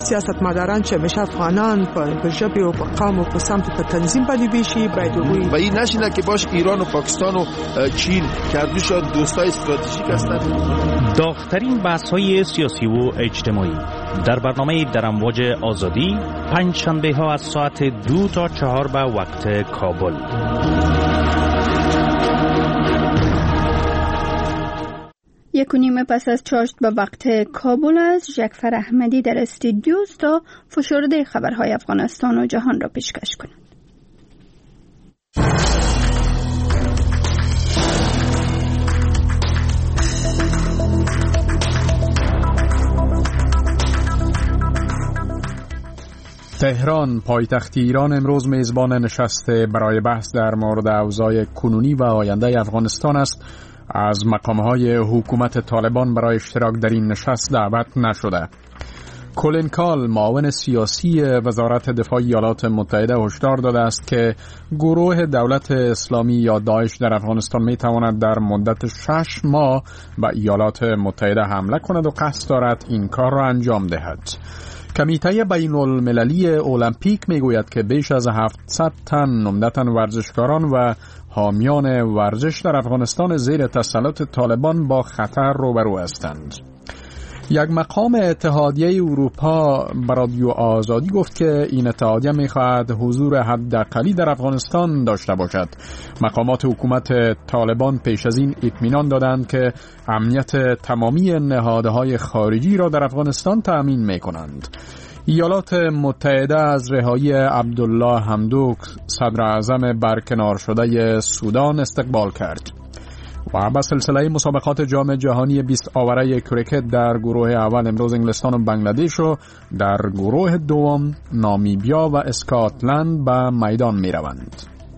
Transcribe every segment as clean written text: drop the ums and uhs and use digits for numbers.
سیاستمداران چې همیشه افغانان په ژبه او په قوم او په سمت په تنظیم باندې بشي باید و این نشینه که باش ایران و پاکستان و چین کردوشان دوستای استراتژیک هستند. داغ‌ترین بحث‌های سیاسی و اجتماعی در برنامه در امواج آزادی پنج شنبه ها از ساعت 2 تا 4 به وقت کابل. یک و نیم پس از چاشت به وقت کابل است. جعفر احمدی در استودیو است تا فشرده خبرهای افغانستان و جهان را پیشکش کند. تهران، پایتخت ایران، امروز میزبان نشست برای بحث در مورد اوضاع کنونی و آینده افغانستان است. از مقامهای حکومت طالبان برای اشتراک در این نشست دعوت نشده. کولین کال، معاون سیاسی وزارت دفاع ایالات متحده، هشدار داده است که گروه دولت اسلامی یا داعش در افغانستان می تواند در مدت 6 ماه به ایالات متحده حمله کند و قصد دارد این کار را انجام دهد. کمیته بین المللی المپیک می گوید که بیش از 700 تن عمدتاً ورزشکاران و حامیان ورزش در افغانستان زیر تسلط طالبان با خطر روبرو هستند. یک مقام اتحادیه اروپا به رادیو آزادی گفت که این اتحادیه می‌خواهد حضور حداقلی در افغانستان داشته باشد. مقامات حکومت طالبان پیش از این اطمینان دادند که امنیت تمامی نهادهای خارجی را در افغانستان تأمین می‌کنند. ایالات متحده از رهایی عبدالله حمدوک، صدر اعظم برکنار شده سودان، استقبال کرد. و با سلسله مسابقات جام جهانی 20 آوره کریکت در گروه اول امروز انگلستان و بنگلادش و در گروه دوم نامیبیا و اسکاتلند به میدان می روند.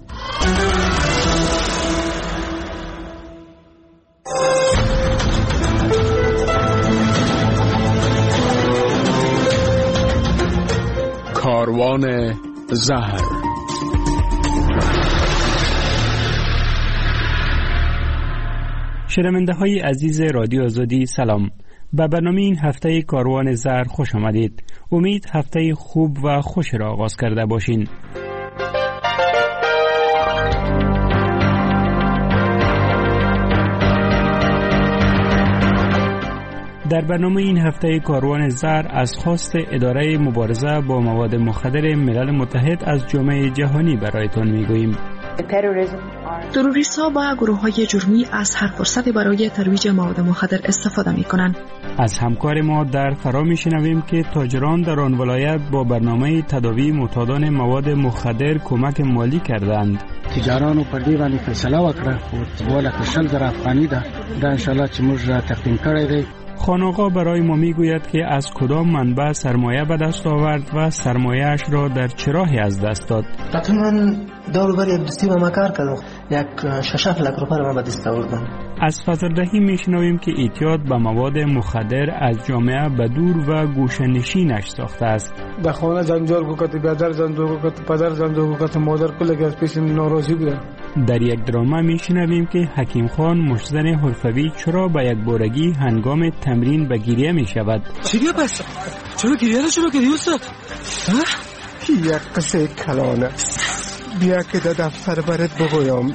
کاروان زهر. شنونده های عزیز رادیو آزادی سلام. به برنامه این هفته کاروان زهر خوش آمدید. امید هفته خوب و خوش را آغاز کرده باشین. در برنامه این هفته کاروان زهر از خواست اداره مبارزه با مواد مخدر ملل متحد از جامعه جهانی برایتان میگوییم. تروریست‌ها و گروه‌های جرمی از هر فرصتی برای ترویج مواد مخدر استفاده می‌کنند. از همکار ما در فرا می‌شنویم که تاجران در آن ولایت با برنامه تداوی معتادان مواد مخدر کمک مالی کردند. تجارانو پر دې باندې فیصله وکړه او ولا کشل در افغانی ده ان شاء الله چې موږ تقدیم کړی دی. خانقا برای ما میگوید که از کدام منبع سرمایه به دست آورد و سرمایه‌اش را در چه راهی از دست داد. من دور بر یک دوستی با ما کار کردم. یک 6 لک روپیه ما به دست آوردم. از فضلرهی میشنویم که اعتیاد به مواد مخدر از جامعه به دور و گوشه‌نشینش ساخته است. در خانه زنجار گوکت، بیادر زنجار گوکت، پدر زنجار گوکت، مادر کلگی از پیش ناراضی بودن. در یک دراما میشنویم که حکیم خان مشتزن حرفوی چرا به یک بارگی هنگام تمرین به گریه میشود. چیه پس؟ چرا گریه شروع کردی استاد؟ یک قصه کلان است. بیا که در دفتر برات بگویم.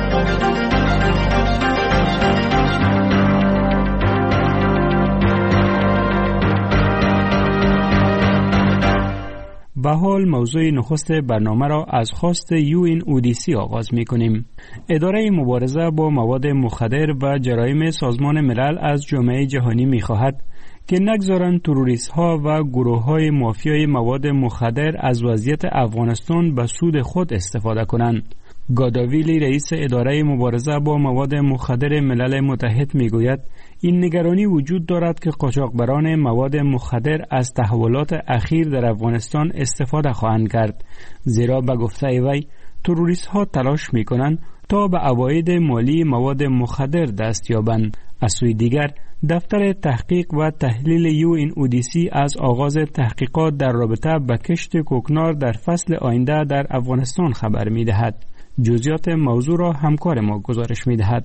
به حال موضوع نخست برنامه را از خواست UNODC آغاز می کنیم. اداره مبارزه با مواد مخدر و جرایم سازمان ملل از جامعه جهانی می خواهد که نگذارند تروریست ها و گروه های مافیای مواد مخدر از وضعیت افغانستان به سود خود استفاده کنند. گاداویلی رئیس اداره مبارزه با مواد مخدر ملل متحد می گوید این نگرانی وجود دارد که قاچاقبران مواد مخدر از تحولات اخیر در افغانستان استفاده خواهند کرد، زیرا به گفته وی تروریست ها تلاش می کنند تا به عواید مالی مواد مخدر دست یابند. از سوی دیگر دفتر تحقیق و تحلیل UNODC از آغاز تحقیقات در رابطه با کشت کوکنار در فصل آینده در افغانستان خبر می دهد. جزئیات موضوع را همکار ما گزارش می دهد.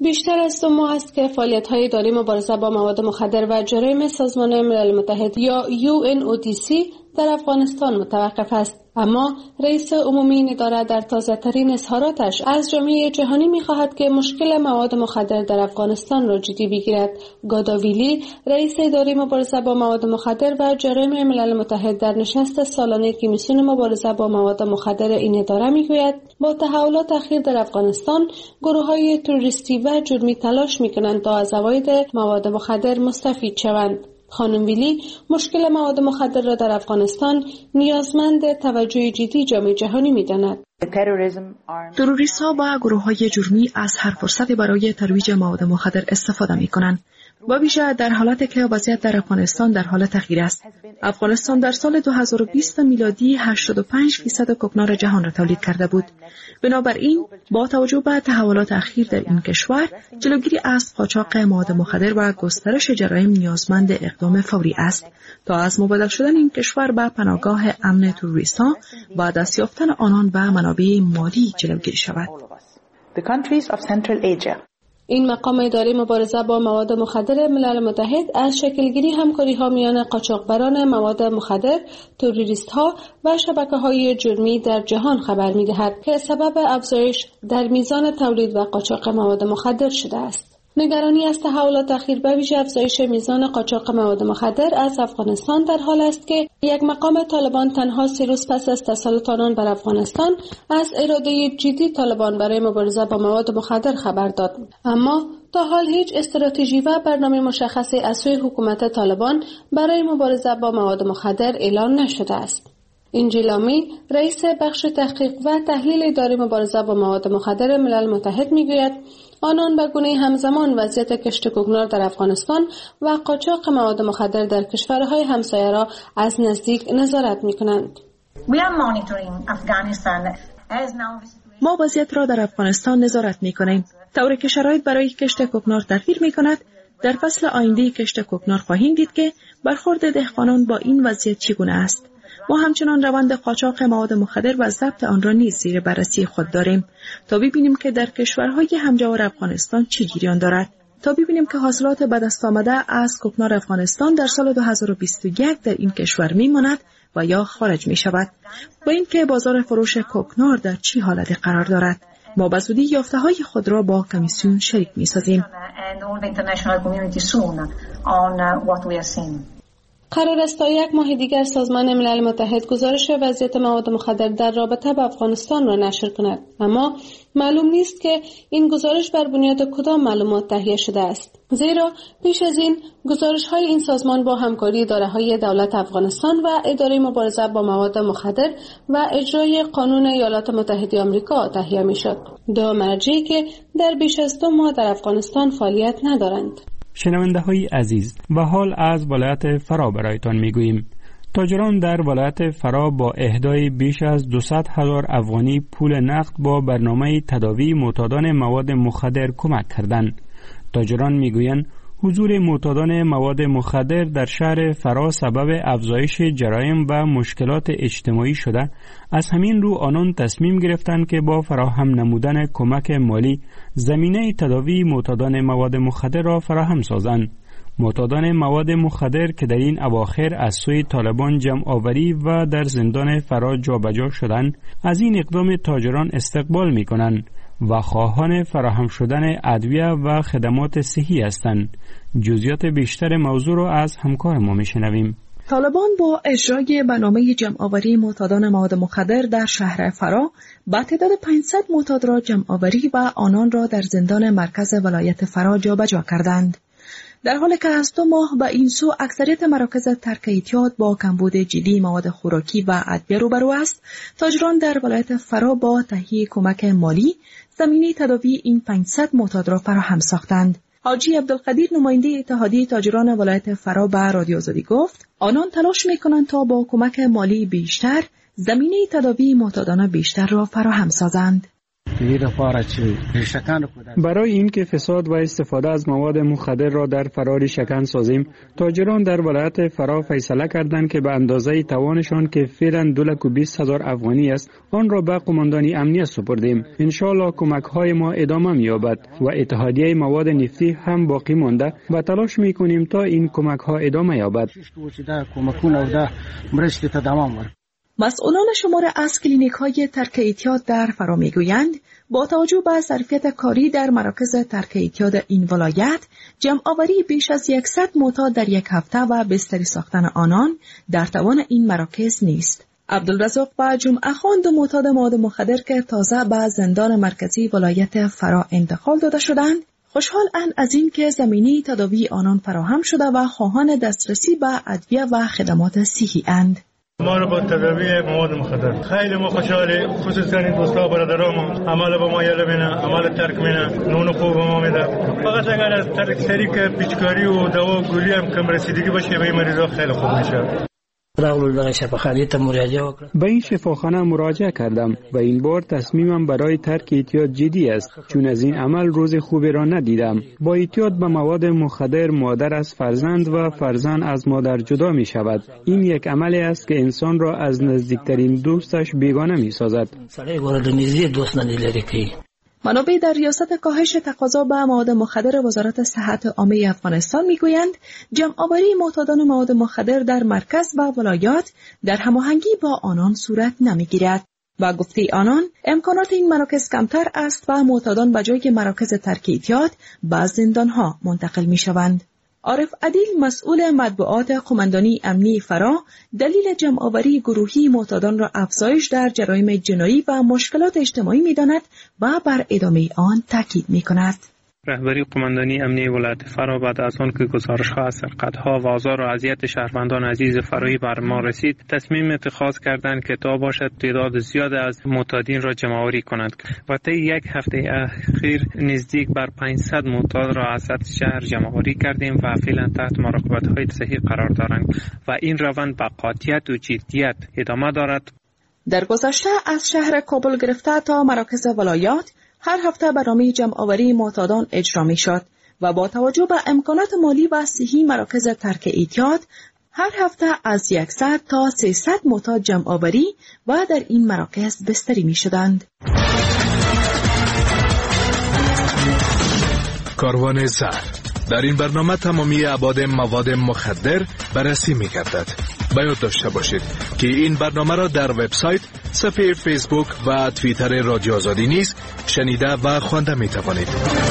بیشتر از 2 ماه است که فعالیت‌های اداره مبارزه با مواد مخدر و جرایم سازمان ملل متحد یا UNODC در افغانستان متوقف است. اما رئیس عمومی این اداره در تازه‌ترین اظهاراتش از جامعه جهانی می‌خواهد که مشکل مواد مخدر در افغانستان را جدی بگیرد. گاداویلی، رئیس اداره مبارزه با مواد مخدر و جرایم ملل متحد در نشست سالانه کمیسیون مبارزه با مواد مخدر این اداره می‌گوید با تحولات اخیر در افغانستان گروه‌های تروریستی و جرمی تلاش می‌کنند تا از عواید مواد مخدر مستفید شوند. خانم ویلی مشکل مواد مخدر را در افغانستان نیازمند توجه جدی جامعه جهانی می‌داند. تروریست‌ها و گروه‌های جرمی از هر فرصتی برای ترویج مواد مخدر استفاده می‌کنند. با ویژه در حالتی که وضعیت در افغانستان در حال تغییر است. افغانستان در سال 2020 میلادی 85% کوکنار جهان را تولید کرده بود. بنابراین با توجه به تحولات اخیر در این کشور، جلوگیری از قاچاق مواد مخدر و گسترش جرایم نیازمند اقدام فوری است تا از مبادله شدن این کشور به پناهگاه امن تروریست‌ها و دست یافتن آنان به منابع مالی جلوگیری شود. این مقام اداره مبارزه با مواد مخدر ملل متحد از شکلگیری همکاری‌ها میان قاچاقبران مواد مخدر، تروریست‌ها و شبکه‌های جرمی در جهان خبر می‌دهد که سبب افزایش در میزان تولید و قاچاق مواد مخدر شده است. نگرانی از تحولات اخیر به ویژه افزایش میزان قاچاق مواد مخدر از افغانستان در حال است که یک مقام طالبان تنها 3 روز پس از تسلط آنان بر افغانستان از اراده جدی طالبان برای مبارزه با مواد مخدر خبر داد. اما تا حال هیچ استراتژی و برنامه مشخصی از سوی حکومت طالبان برای مبارزه با مواد مخدر اعلان نشده است. انجیلامی، رئیس بخش تحقیق و تحلیل اداره مبارزه با مواد مخدر ملل متحد میگوید آنان به گونه همزمان وضعیت کشت کوکنار در افغانستان و قاچاق مواد مخدر در کشورهای همسایه را از نزدیک نظارت می‌کنند. ما وضعیت را در افغانستان نظارت می‌کنیم، طوری که شرایط برای کشت کوکنار تغییر می‌کند. در فصل آینده کشت کوکنار خواهیم دید که برخورد دهقانان با این وضعیت چگونه است. ما همچنان روند قاچاق مواد مخدر و ضبط آن را نیز زیر بررسی خود داریم تا ببینیم که در کشورهای همجوار افغانستان چه جریان دارد، تا ببینیم که حاصلات به دست آمده از کوکنار افغانستان در سال 2021 در این کشور میماند و یا خارج می شود و اینکه بازار فروش کوکنار در چه حالتی قرار دارد. ما به زودی یافته‌های خود را با کمیسیون شریک می‌سازیم. قرار است تا 1 ماه دیگر سازمان ملل متحد گزارش وضعیت مواد مخدر در رابطه با افغانستان را نشر کند، اما معلوم نیست که این گزارش بر بنیاد کدام معلومات تهیه شده است، زیرا پیش از این گزارش‌های این سازمان با همکاری اداره‌های دولت افغانستان و اداره مبارزه با مواد مخدر و اجرای قانون ایالات متحده آمریکا تهیه می‌شد، 2 مرجعی که در بیش از 2 ماه در افغانستان فعالیت ندارند. شنونده های عزیز، و حال از ولایت فرا برایتان میگوییم. تاجران در ولایت فرا با اهدای بیش از 200,000 افغانی پول نقد با برنامه تداوی معتادان مواد مخدر کمک کردند. تاجران میگویند حضور معتادان مواد مخدر در شهر فرا سبب افزایش جرایم و مشکلات اجتماعی شده. از همین رو آنان تصمیم گرفتند که با فراهم نمودن کمک مالی زمینه تداوی معتادان مواد مخدر را فراهم سازند. معتادان مواد مخدر که در این اواخر از سوی طالبان جمع آوری و در زندان فرا جابجا شدند، از این اقدام تاجران استقبال می کنند و خواهان فراهم شدن ادویه و خدمات صحی هستند. جزئیات بیشتر موضوع را از همکار ما میشنویم. طالبان با اجرای برنامه جمع‌آوری معتادان مواد مخدر در شهر فرا با تعداد 500 معتاد را جمع‌آوری و آنان را در زندان مرکز ولایت فرا جابجا کردند. در حالی که از 2 ماه به این سو اکثریت مراکز ترک اعتیاد با کمبود جدی مواد خوراکی و ادویه روبرو است، تاجران در ولایت فرا با تهیه کمک مالی زمینه تداوی این 500 معتاد را فراهم ساختند. حاجی عبدالقدیر نماینده اتحادیه تاجران ولایت فرا به رادیو آزادی گفت آنان تلاش می‌کنند تا با کمک مالی بیشتر زمینه تداوی معتادان بیشتر را فراهم سازند. برای اینکه فساد و استفاده از مواد مخدر را در فرار شکن سازیم، تاجران در ولایت فرا فیصله کردند که به اندازه توانشان که فعلا 220,000 افغانی است، آن را به قماندانی امنیت سپردیم. انشالله کمک های ما ادامه می‌یابد و اتحادیه مواد نفتی هم باقی مانده و تلاش می‌کنیم تا این کمک ها ادامه یابد. مسئولان شمار از کلینیک های ترک اعتیاد در فرا میگویند با توجه به ظرفیت کاری در مراکز ترک اعتیاد این ولایت، جمع آوری بیش از 100 معتاد در یک هفته و بستری ساختن آنان در توان این مراکز نیست. عبدالرزاق و جمعه خان، دو معتاد مواد مخدر که تازه به زندان مرکزی ولایت فرا انتقال داده شدند، خوشحالند از این که زمینی تداوی آنان فراهم شده و خواهان دسترسی به ادویه و خدمات صحی اند. ما رو با تداوی مواد مخدر خیلی ما خوشحالی، خصوصا این دوستا برادرام عمل با ما یاله بینه، عمل ترک بینه، نون خوب ما میده. فقط اگر از طریق پیچکاری و دوا و گولی هم کم رسیدگی باشه به این مریضا خیلی خوب میشه. به این شفاخانه مراجعه کردم و این بار تصمیمم برای ترک اعتیاد جدی است، چون از این عمل روز خوبی را ندیدم. با اعتیاد به مواد مخدر مادر از فرزند و فرزند از مادر جدا می شود. این یک عملی است که انسان را از نزدیکترین دوستش بیگانه می سازد. منابع در ریاست کاهش تقاضا به مواد مخدر وزارت صحت عامه افغانستان میگویند جمع‌آوری معتادان مواد مخدر در مرکز و ولایات در هماهنگی با آنان صورت نمیگیرد. با گفته آنان امکانات این مراکز کمتر است و معتادان به جای مراکز ترک اعتیاد به زندانها منتقل میشوند. عارف عدیل، مسئول مطبوعات قماندانی امنی فرا، دلیل جمع‌آوری گروهی معتادان را افزایش در جرایم جنایی و مشکلات اجتماعی می‌داند و بر ادامه آن تاکید می‌کند. رهبری قماندانی امنی ولایت فرا بعد از آن که گزارش‌ها از سرقت‌ها و آزار و اذیت شهروندان عزیز فرایی بر ما رسید، تصمیم اتخاذ کردند که تا باشد تعداد زیاد از معتادین را جمع‌آوری کنند و طی یک هفته اخیر نزدیک بر 500 معتاد را از سطح شهر جمع‌آوری کردیم و فعلا تحت مراقبت‌های صحی قرار دارند و این روند با قاطعیت و جدیت ادامه دارد. در گذشته از شهر کابل گرفته تا مراکز ولایات هر هفته برنامه جمع‌آوری معتادان اجرا می‌شد و با توجه به امکانات مالی و صحی مراکز ترک اعتیاد هر هفته از 100 تا 300 معتاد جمع‌آوری و در این مراکز بستری می‌شدند. کاروان زهر. در این برنامه تمامی ابعاد مواد مخدر بررسی می‌گردد. باید داشته باشید که این برنامه را در وبسایت، صفحه فیسبوک و توییتر رادیو آزادی نیز شنیده و خوانده می توانید.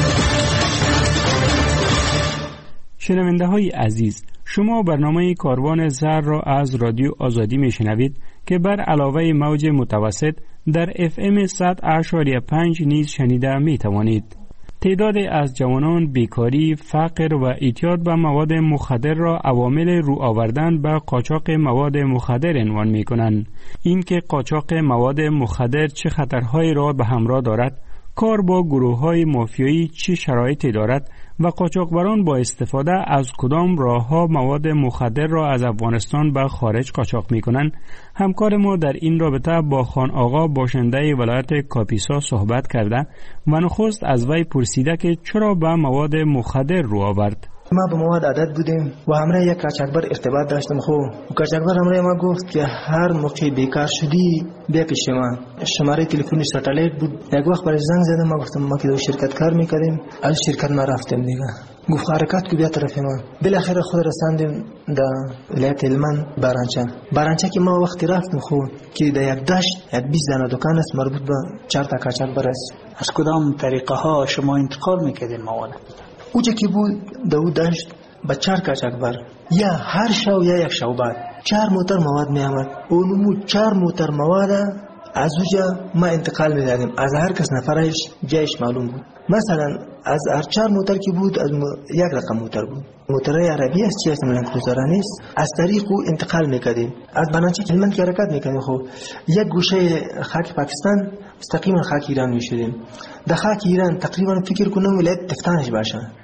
شنونده های عزیز، شما برنامه کاروان زهر را از رادیو آزادی می شنوید که بر علاوه موج متوسط در FM 100.5 نیز شنیده می توانید. تعدادی از جوانان بیکاری، فقر و اعتیاد به مواد مخدر را عوامل رو آوردن به قاچاق مواد مخدر عنوان می کنند. این که قاچاق مواد مخدر چه خطرهایی را به همراه دارد، کار با گروه‌های مافیایی چه شرایطی دارد و قاچاقبران با استفاده از کدام راه‌ها مواد مخدر را از افغانستان به خارج قاچاق می‌کنند، همکار ما در این رابطه با خان آقا باشنده ولایت کاپیسا صحبت کرده و نخست از وی پرسیده که چرا به مواد مخدر رو آورد. ما به مواد عادت بودیم و همراه یک قاچاقبر ارتباط داشتم. قاچاقبر همراه ما گفت که هر موقع بیکار شدی بیا پیش ما. شماره تلفنی ساتلایت بود. یک وقت برای زنگ زدم، ما گفتم ما که در شرکت کار میکردیم، از شرکت ما رفتیم دیگه. گفت حرکت کو بیا طرف ما. بالاخره خود رساندیم در ولایت هلمند بارانچه که ما وقتی رفتیم که در یک دشت یک 20 دانه دکان است مربوط به 4 تا قاچاقبر است. از کدام طریقه ها شما انتقال میکردین مواد؟ اوجه که بود دو داشت با 4 قاچاقبر، یا هر شو یا یک شو بعد 4 موتر مواد می آمد. اونمو 4 موتر مواد از اوجه ما انتقال می دادیم. از هر کس نفرش جایش معلوم بود. مثلا از هر 4 موتر که بود از یک رقم موتر بود. موترهای عربی است، چی است لندکروزر نیست. از طریق او انتقال میکردیم. از بنانچه هلمند که حرکت میکردیم یک گوشه خاک پاکستان مستقیما خاک ایران میشدیم. در خاک ایران تقریبا فکر کنم ولایت تفتانش باشه.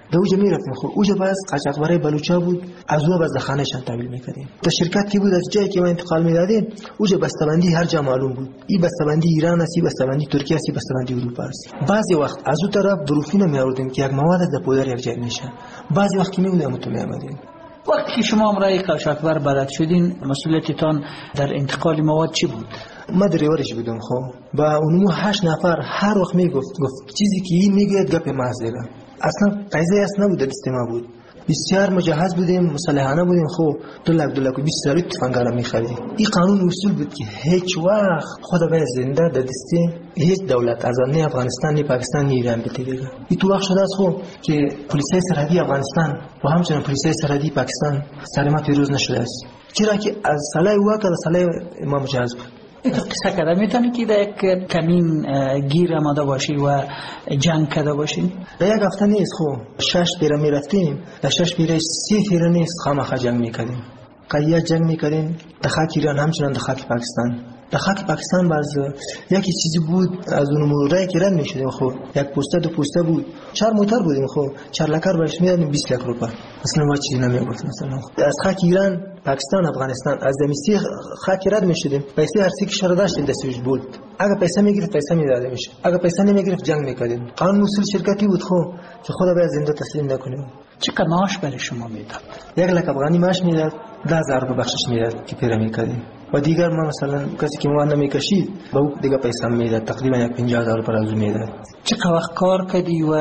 در اوجا میرفتیم. خب اوجا باز قاچاقبرای بلوچا بود، از او باز خانهشان تحویل میکردیم. تا شرکت کی بود از جایی که ما انتقال میدادیم اوجا بسته‌بندی هر جا معلوم بود. این بسته‌بندی ایران است، این بسته‌بندی ترکیه است، این بسته‌بندی اروپا است. بعضی وقت از اون طرف بروفین میآوردیم که یک مواد از پودر یک جای نشه. بعضی وقت که میبودیم تو میآمدیم. وقتی که شما امرای قاچاقبر بلد شدین مسئولیتتان در انتقال مواد چی بود؟ ما دریورش بودم. خب با اونمو 8 نفر هر وقت میگفت چیزی که این میگه گپ محض دیگه. اصلا قضیه است نبود، دست ما بود. بسیار مجهز بودیم، مسلحانه بودیم. خب 2 20 هزار تفنگ می‌خرید. این قانون اصول بود که هیچ وقت خدا به زنده در دست هیچ دولت از نه افغانستان نه پاکستان نه ایران بتیگه. این تو وقت شده است خب که پلیسای سرحدی افغانستان و همچنین پلیسای سرحدی پاکستان سر ما پیروز نشده است، چرا که از سالای واقع از سالای ما مجهز بود. قصه کرده میتونی که در یک کمین گیر آمده باشی و جنگ کرده باشی؟ در یک هفته نیست. خب 6 پیره میرفتیم، در 6 پیره 3 پیره نیست خامخا جنگ میکردیم. قیه جنگ میکردیم در خاک ایران همچنان در خاک پاکستان. در خاک پاکستان باز یکی چیزی بود از اون مورای که رد میشدیم. خب یک پوسته 2 پوسته بود، 4 موتر بودیم. خب 4 لکر برش میدادیم 20 لک روپیه. اصلا ما چیزی نمیگفت. مثلا از خاک ایران پاکستان افغانستان از دمیسی خاک رد میشدیم، پیسه هر سی کشور داشت دستش بود. اگه پیسه میگرفت پیسه میداده میشه، اگه پیسه نمیگرفت جنگ میکردیم. قانون اصول شرکتی بود. خب که خدا به زنده تسلیم نکنیم. چقدر معاش برای شما میداد؟ 1 لک افغانی معاش میداد، 10000 روپیه بخشش میداد که پیره میکردیم. و دیگر ما مثلا کسی که مواد نمیکشید با او دیگه پیسه میداد، تقریبا 50000 روپیه از میداد. چقدر وقت کار کردی و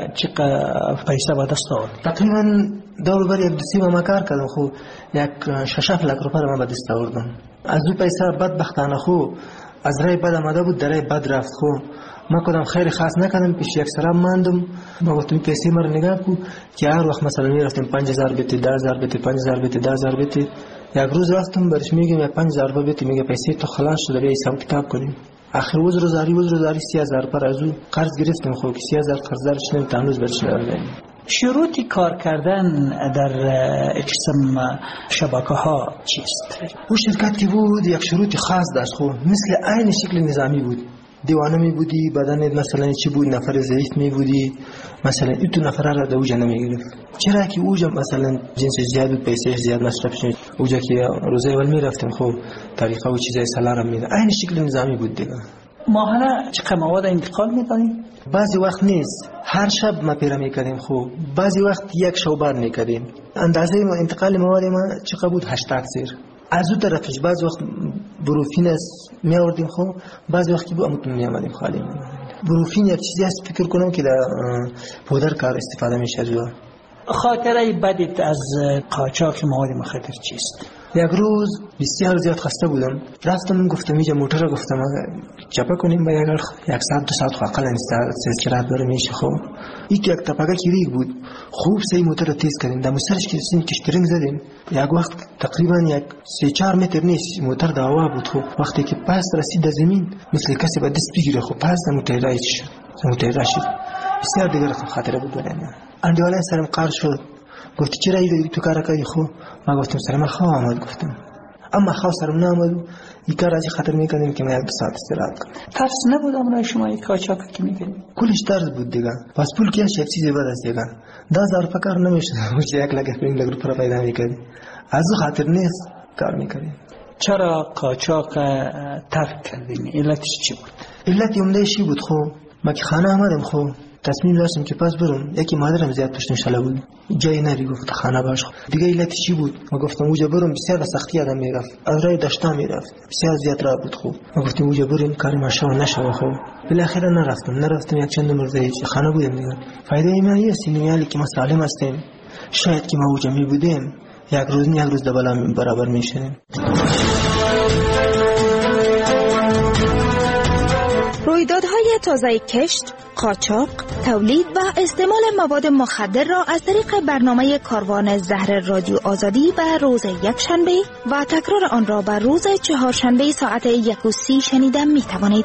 چقدر پیسه به دست آورد؟ تقریبا دور بر 1-2 ماه کار کردم. خب 6 لک روپیه ما به دست آوردم. از او پیسه بدبختانه خو از رای بد آمده بود در رای بد رفت. خب ما کدام خیر خاص نکردم، پیش یک سراب ماندم. ما گفتم پیسه ما رو نگاه کو که هر وقت مثلا میرفتیم 5000 بیت 10000 بیت 5000 بیت 10000 بیت. یک روز رفتم برش میگم 5000 بیت، میگه پیسه تو خلاص شده بیا حساب کتاب کنیم. آخر روزاری 30000 پر از او قرض گرفتیم. خب 30000 قرضدارش نمیتونم روز برش ندادم. شروطی کار کردن در قسم شبکه ها چیست؟ او شرکتی بود یک شروط خاص داشت. خب مثل عین شکل نظامی بود. دیوانه می بودی، بدن مثلا چی بود، نفر ضعیف می بودی، مثلا این تو نفر را دوجا نمی گرفت. چرا که اوجا مثلا جنس زیاد بود، پیسه زیاد مصرف شد. اوجا که روزه اول می رفتیم خب طریقه و چیزای سالار می داد. عین شکل نظامی بود دیگه. ماهانه چقدر مواد انتقال می‌دادیم؟ بعضی وقت نیست، هر شب ما پیره می‌کردیم. خب بعضی وقت یک شوبر می‌کردیم. اندازه ما انتقال مواد ما چقدر بود؟ 80 سیر. از اون طرفش بعضی وقت بروفین است می‌آوردیم. خب بعضی وقت که بود امتون می‌آمدیم خالی. بروفین یک چیزی است فکر کنم که در پودر کار استفاده میشه. خاطره بدت از قاچاق مواد مخدر چیست؟ یک روز بسیار زیاد خسته بودم، رفتم گفتم اینجا موتور رو گفتم چپه کنیم با یک 100-2 ساعت اقل نیست چرا داره میشه. خب یک تپاگه که ریگ بود، خوب سی موتور رو تیز کردیم، در موسرش که کشترینگ زدیم. یک وقت تقریبا 3-4 متر نیست موتور در هوا بود. خب وقتی که پس رسید در زمین مثل کسی با دست بگیره. خب پس در موتور شد. بسیار دیگر خاطره بود برای من. اندیوالای سرم قرض شد، گفتی چرا ایده تو کار کردی؟ خب ما گفتم سرم خواه آمد. گفتم اما خواه سرم نامد و این کار از خطر میکردیم که ما 1-2 ساعت استراحت کنم. ترس نبود امرای شما یک قاچاق که میکنیم؟ کلش ترس بود دیگه. پس پول که شب چیزی بد است دیگه. 10000 روپیه کار نمیشه، میشه 1 لک روپیه پیدا میکردیم. از خاطر نیست کار میکردیم. چرا قاچاق ترک کردیم؟ علتش چی بود؟ علت عمده‌شی بود. خب ما که خانه آمدم خب تصمیم داشتم که پس برم. یکی مادرم زیاد پشتم شله بود، جایی نری گفت خانه باش. دیگه علت چی بود؟ ما گفتم اوجا برم، بسیار سختی آدم میرفت، از راه دشتا میرفت، بسیار زیاد راه بود. خوب ما گفتیم اوجا بریم کاری ماشو نشو. خوب بالاخره نرفتم یک چند مرده خانه بودم دیگه. فایده این است سینیالی که ما سالم هستیم، شاید که ما اوجا می بودیم یک روز دبلا برابر میشدیم. رویدادهای تازه کشت، قاچاق، تولید و استعمال مواد مخدر را از طریق برنامه کاروان زهر رادیو آزادی به روز یکشنبه و تکرار آن را به روز چهارشنبه ساعت 1:30 شنیده می توانید.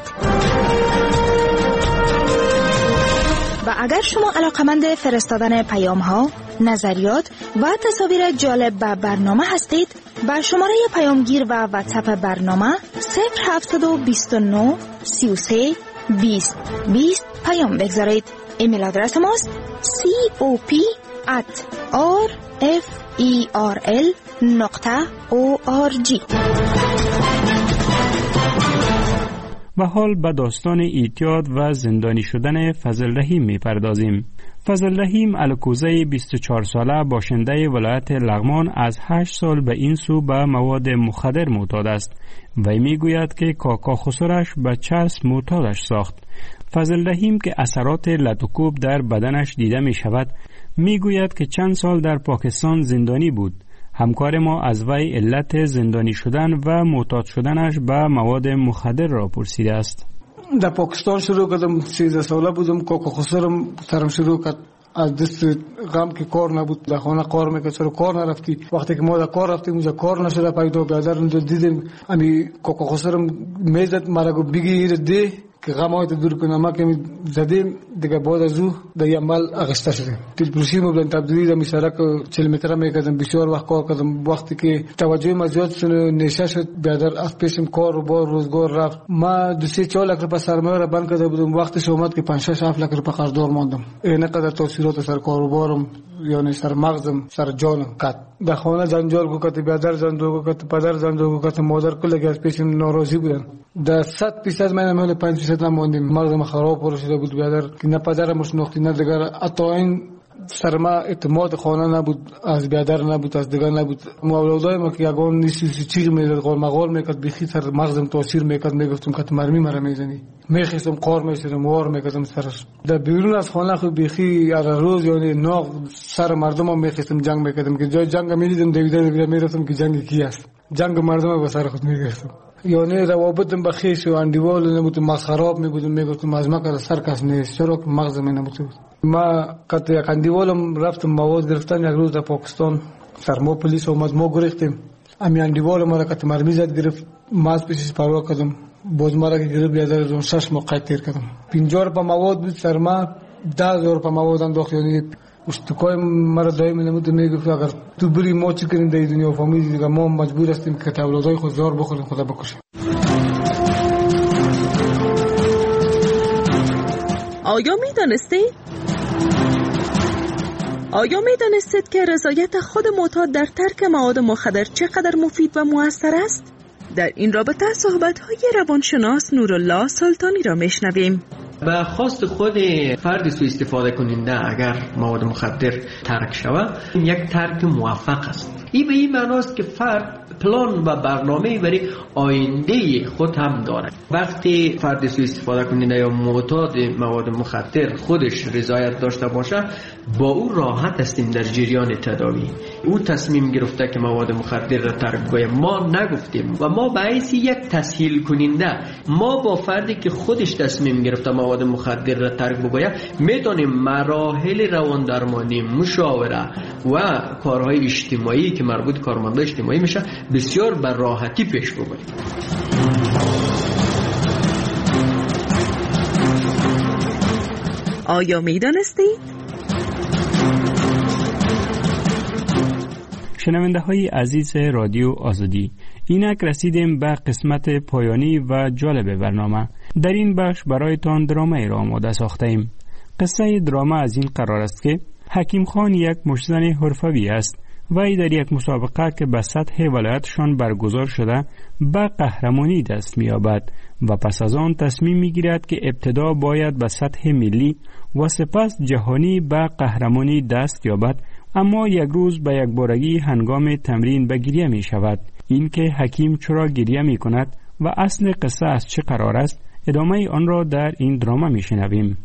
و اگر شما علاقمند فرستادن پیام ها، نظریات و تصاویر جالب به برنامه هستید، با شماره پیامگیر و واتساپ برنامه 0729 33 20 20 پیام بگذارید ایمیل آدرس ماست cop@rferl.org. و حال به داستان ایتیاد و زندانی شدن فضل رحیم میپردازیم. فضل رحیم الکوزه 24 ساله باشنده ولایت لغمان از 8 سال به این سو به مواد مخدر معتاد است و میگوید که کاکا خسرش به چسب معتادش ساخت. فضل رحیم که اثرات لطوکوب در بدنش دیده می شود میگوید که چند سال در پاکستان زندانی بود. همکار ما از وی علت زندانی شدن و معتاد شدنش به مواد مخدر را پرسیده است. در پاکستان شروع کردم، 13 ساله بودم. کاکا خسرم سرم شروع کرد از دست غم که کار نبود، در خانه کار میکرد. چرا کار نرفتی؟ وقتی که ما در کار رفتیم اونجا کار نشده پیدا. بیادرم دیدیم امی کاکا خسرم میزد مرا گفت بگیر ده که غمایت دور کنم. ما که زدیم دیگه بعد از او در یه عمل اغسطه شدیم. تلپروسی ما بلند تبدیلی در سرک 40 متر میکردم. بسیار وقت کار کردم. وقتی که توجه ما زیاد نشه شد بیادر از پیشم کار و با روزگار رفت. ما 2-3-4 لک روپیه سرمایه را بند کرده بودم. وقتش اومد که 5-6-7 لک روپیه قرضدار ماندم. اینقدر تاثیرات سر کاروبارم یعنی سر مغزم سر جانم کات. در خانه جنجال کوکت، بیادر جنجال کوکت، پدر جنجال کوکت، مادر کلی از پیشم ناراضی بودن. در 100% من 5% نموندیم. مغزم خراب پر شده بود. بیادر که نه پدرم شناختی نه دیگر. حتی این سر ما اعتماد خانه نبود، از بیادر نبود، از دیگر نبود. مولودای ما که یگان نیستی چیز میداد قول مقال میکرد بخی سر مغزم تاثیر میکرد. میگفتم که مرمی مرا میزنی. میخواستم قار میشدم وار میکردم سرش. در بیرون از خانه خود بخی هر روز یعنی ناغ سر مردم هم میخواستم جنگ میکردم که جای جنگ میدیدم دویده میرفتم که جنگ کی است. جنگ مردم با سر خود میگرفتم. یعنی روابطم بخیش و اندیوال نبود. ما خراب میبودم. میگفتم از ما که سر کس نیست. چرا که مغزم نبود. ما کت یک اندیوالم رفتم مواد گرفتن. یک روز در پاکستان سرما پلیس اومد ما گرفتیم. امی اندیوال ما را کت مرمی زد گرفت. ما از پیشش پروا کردم. باز ما را که گرفت بیادر 6 ماه قید تیر کردم. 50 روپیه مواد بود سرما. 10,000 روپیه مواد انداخت. یعنی اشتکای مرا دائم نمود میگفت اگر تو بری ما چی کنیم در دنیا فهمیدی دیگه ما مجبور هستیم که اولادای خود زار بخوریم خدا بکشیم. آیا میدانستید که رضایت خود معتاد در ترک مواد مخدر چقدر مفید و مؤثر است؟ در این رابطه صحبت‌های روانشناس نورالله سلطانی را میشنویم. به خواست خود فرد سوء استفاده کننده اگر مواد مخدر ترک شود یک ترک موفق است. این به این معناست که فرد پلان و برنامه برای آینده خود هم دارد. وقتی فرد سوء استفاده کننده یا معتاد مواد مخدر خودش رضایت داشته باشه با او راحت هستیم در جریان تداوی. او تصمیم گرفته که مواد مخدر را ترک کنه، ما نگفتیم و ما به حیث یک تسهیل کننده ما با فردی که خودش تصمیم گرفته مواد مخدر را ترک بگوید میتونیم مراحل روان درمانی، مشاوره و کارهای اجتماعی که مربوط کارمندان اجتماعی میشه بسیار بر راحتی پیش ببریم. آیا میدانستید؟ شنونده های عزیز رادیو آزادی، اینک رسیدیم به قسمت پایانی و جالب برنامه. در این بخش برایتان درامه را آماده ساخته ایم. قصه دراما از این قرار است که حکیم خان یک مشتزن حرفه‌ای است و ای در یک مسابقه که به سطح ولایتشان برگزار شده به قهرمانی دست می‌یابد و پس از آن تصمیم می‌گیرد که ابتدا باید به سطح ملی و سپس جهانی به قهرمانی دست یابد. اما یک روز به یک بارگی هنگام تمرین به گریه می شود. این که حکیم چرا گریه می کند و اصل قصه از چه قرار است، ادامه آن را در این دراما می شنویم.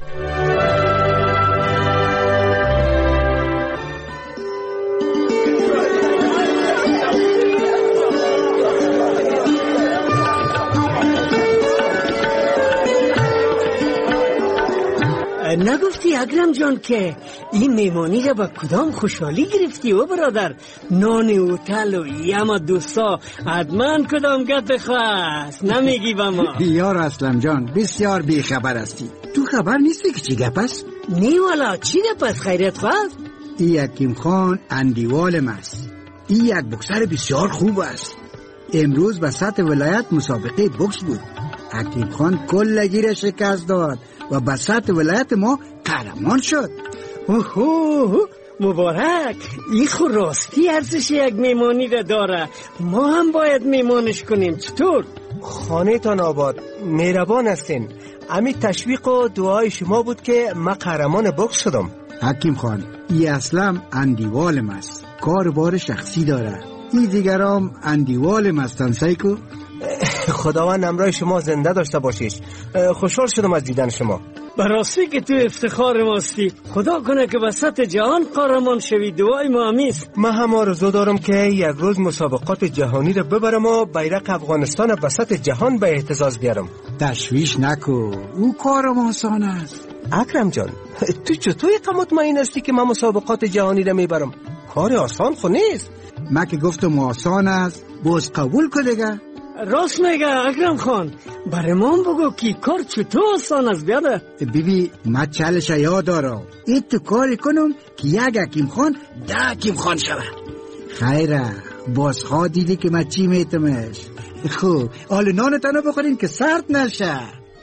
نگفتی اکرم جان که این میمانی را با کدام خوشحالی گرفتی و برادر؟ نان اوتل و یما دوستا حتما کدام گپ خواست نمیگی با ما؟ یار اسلم جان بسیار بیخبر هستی. تو خبر نیستی که چی گپ است؟ نی والا چی گپ است خیرت خواست؟ این حکیم خان اندیوالم است. این یک بکسر بسیار خوب است. امروز به سطح ولایت مسابقه بوکس بود. حکیم خان کلگی را شکست داد و بسط ولایت ما قهرمان شد. اوه مبارک، این خود راستی ارزش یک میمانی را داره. ما هم باید میمانش کنیم. چطور؟ خانه تان آباد، مهربان هستین. امی تشویق و دعای شما بود که ما قهرمان بوکس شدم. حکیم خان، این اصلا اندیوالم است، کار بار شخصی داره. این دیگرام اندیوالم هستن. سایکو خداوند همراه شما زنده داشته باشیش. خوشحال شدم از دیدن شما. براستی که تو افتخار ماستی. خدا کنه که وسط جهان قهرمان شوی. دعای ما همیست. من هم آرزو دارم که یک روز مسابقات جهانی رو ببرم و بیرق افغانستان وسط جهان به اهتزاز بیارم. تشویش نکو، او کارم آسان است. اکرم جان، تو چطور مطمئن هستی که من مسابقات جهانی رو میبرم؟ کار آسان خو نیست. من که گفتم آسان است، باز قبول کن دیگه. راست میگه اکرم خان. برای من بگو که کار چطور آسان است بیاده. بیبی من چالش یاد دارم. این تو کاری کنم که یک حکیم خان 10 حکیم خان شود. خیره، باز خواه دیدی که من چی میتمش. خوب، حال نان تنو بخورین که سرد نشه.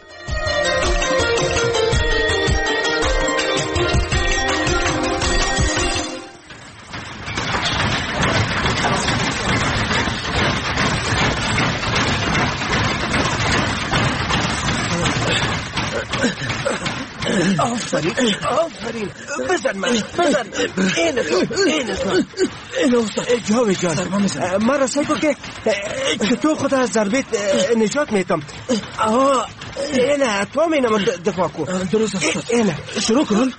آفرین بزن من بزن. این استاد جاوید جان، من را سعی کن که تو خود از ضربت نجات میتم. اینه تو مینم دفاع کن. درست است. اینه شروع کن.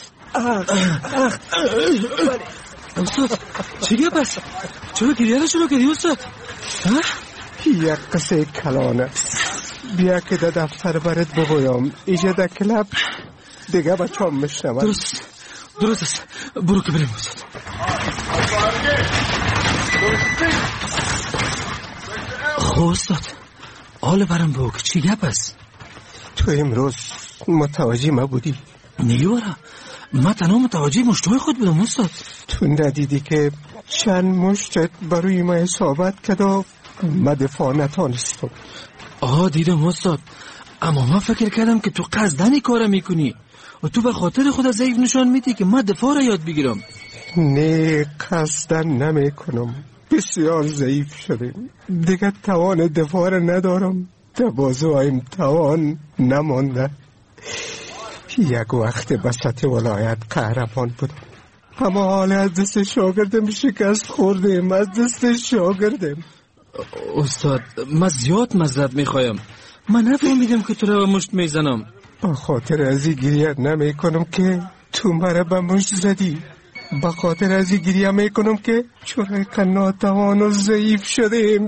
استاد چیه پس؟ چرا گریه شروع کردی استاد؟ یک قصه کلانه. بیا که در دفتر برات بگویم. ایجا در کلاب دیگه بچه هم میشنون. درست است. برو که بریم استاد. خب استاد، حال برم بگو که چی گپ است؟ تو امروز متوجه ما بودی؟ نیوارا، من تنها متوجه مشتای خود بودم استاد. تو ندیدی که چند مشتت بروی ما اصابت کد و من دفاع نتانستم. دیدم استاد، اما من فکر کردم که تو قصدن کار میکنی و تو به خاطر خود ضعیف نشان میدی که من دفاع را یاد بگیرم. نه، قصدن نمیکنم. بسیار ضعیف شدیم دیگه، توان دفاع را ندارم. در بازوهایم توان نمانده. یک وقت بسط ولایت قهرمان بودم، اما حال از دست شاگردم شکست خوردم. از دست شاگردم. استاد، من زیاد معذرت میخوایم. من نفهمیدم که تو را به مشت میزنم. به خاطر از این گریه نمی کنم که تو مرا به مشت زدی. به خاطر از این گریه می کنم که چرا که ناتوان و ضعیف شدیم.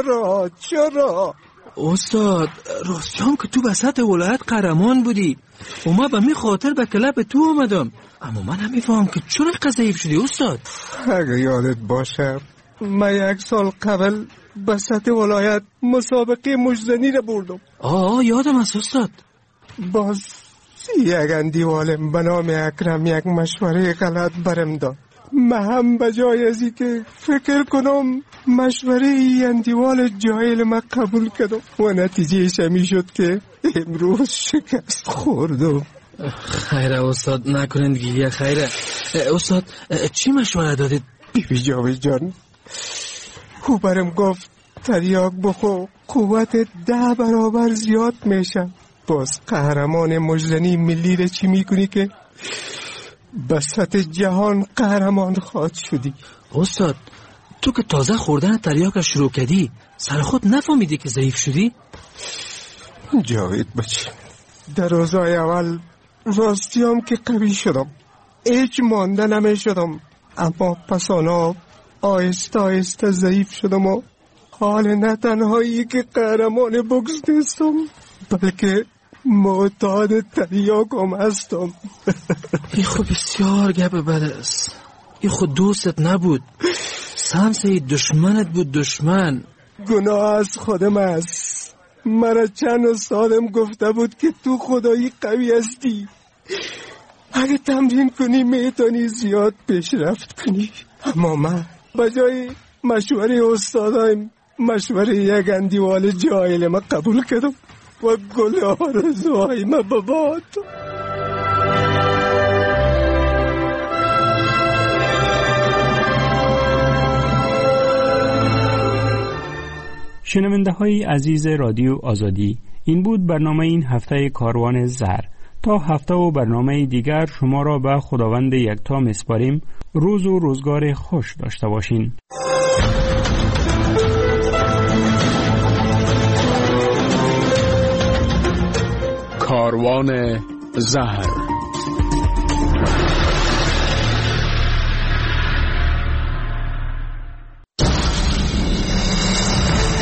چرا استاد، راستیم که تو وسط ولایت قهرمان بودی و ما به می خاطر به کلب تو اومدم، اما من نمیفهم که چرا که ضعیف شدی استاد. اگه یادت باشه من 1 سال قبل وسط ولایت مسابقه مشتزنی را بردم. یادم است استاد. باز یک اندیوالم به نام اکرم یک مشوره غلط برم داد. من هم بجای ازی که فکر کنم مشوره ای اندیوال جاهل ما قبول کردم و نتیجه همی شد که امروز شکست خوردم. خیره استاد، نکنند گیریه. خیره استاد، چی مشوره دادید؟ بیبی جاوید جان، او برم گفت تریاک بخو قوت 10 برابر زیاد میشه. باز قهرمان مجزنی ملی را چی میکنی که بسط جهان قهرمان خواهد شدی؟ استاد، تو که تازه خوردن تریاک شروع کردی سر خود نفهمیدی که ضعیف شدی؟ جاوید بچه، در روزای اول راستیم که قوی شدم، هیچ مانده نمی شدم، اما پسانا آهسته آهسته ضعیف شدم و حال نه تنهایی که قهرمان بوکس نیستم بلکه معتاد تریاک هم هستم. این خود بسیار گپ بد است. این خود دوستت نبود، سمسه دشمنت بود. دشمن گناه از خودم است. مرا چند استادم گفته بود که تو خدایی قوی هستی، اگه تمرین کنی میتونی زیاد پیشرفت کنی. اما من بجای مشوره استادایم مشوره یک اندیوال جاهل ما قبول کردم. و گل آرزوهای ما بباد. شنونده های عزیز رادیو آزادی، این بود برنامه این هفته کاروان زهر. تا هفته و برنامه دیگر شما را به خداوند یکتا میسپاریم. روز و روزگار خوش داشته باشین. کاروان زهر.